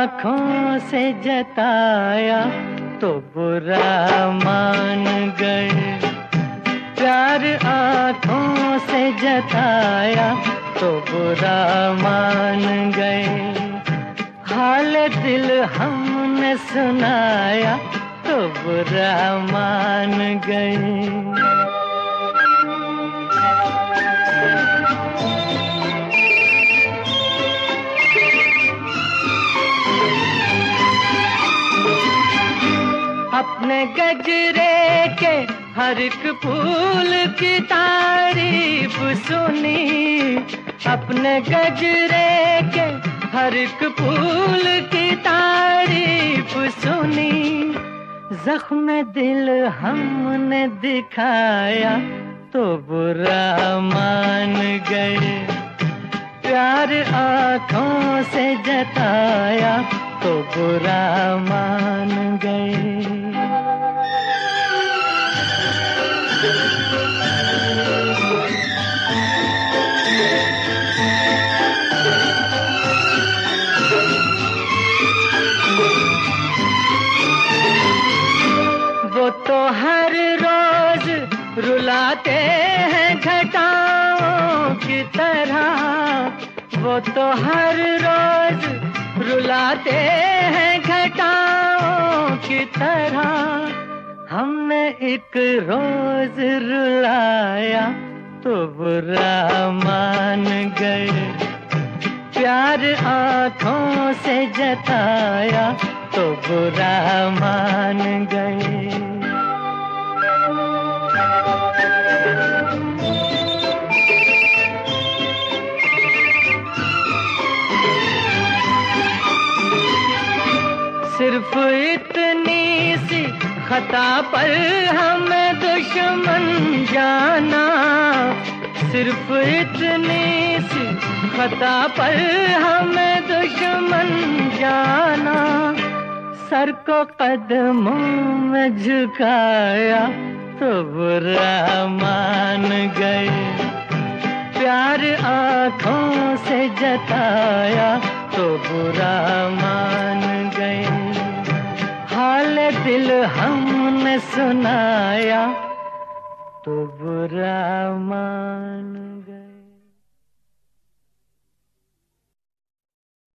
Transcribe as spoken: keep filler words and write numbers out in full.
आँखों से जताया तो बुरा मान गए। प्यार आँखों से जताया तो बुरा मान गए। हाल दिल हमने सुनाया तो बुरा मान गए। अपने गजरे के हर एक फूल की तारीफ सुनी। अपने गजरे के हर एक फूल की तारीफ सुनी। जख्म दिल हमने दिखाया तो बुरा मान गए। प्यार आँखों से जताया तो बुरा मान गए। वो तो हर रोज रुलाते हैं घटाओं की तरह। वो तो हर रोज रुलाते हैं घटाओं की तरह। हमने एक रोज रुलाया तो बुरा मान गए। प्यार आँखों से जताया तो बुरा मान गए। सिर्फ इतनी सी खता पर हमें दुश्मन जाना। सिर्फ इतनी सी खता पर हमें दुश्मन जाना। सर को कदमों में झुकाया तो बुरा मान गए। प्यार आँखों से जताया तो बुरा मान गए। हाल दिल हमने सुनाया तो बुरा मान गए।